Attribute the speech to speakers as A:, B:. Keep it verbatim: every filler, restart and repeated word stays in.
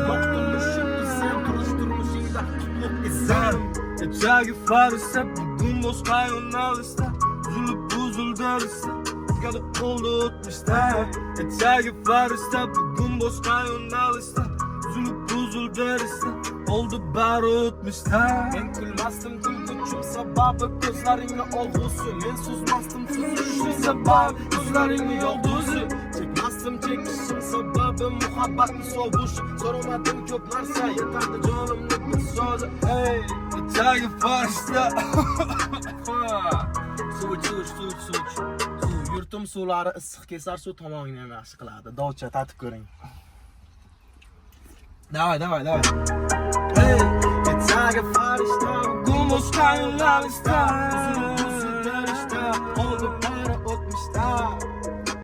A: Maktulmuşum sen turuşturmuşingda tutluk izan. Echagi farisa bugun boshqa yo'nalishda uzilib buzildirsa Gada oldu o'tmishda. Echagi farisa bugun boshqa yo'nalishda uzilib buzildirsa oldu bari o'tmishda. Men kulmasdim kulguchim sababi ko'zlaringni olg'usi. Men so'zmasdim so'zishim sababi ko'zlaringni yolg'uzi. Çekmasdim çekişim sababi muhabbatni sovushi. So'ramadim ko'p narsa yetardi jonimni bir so'zi. Hey, echagi farishta. Suv ich, suv ich, suv ich, suv ich. Suv yurtim suvlari issiq kesar, suv tomog'ingni ham yaxshi qiladi. Dovcha tatib ko'ring. Davay, davay, davay. Hey, echagi farishta, bugun boshqa yo'nalishda uzilib buzildirishda oldi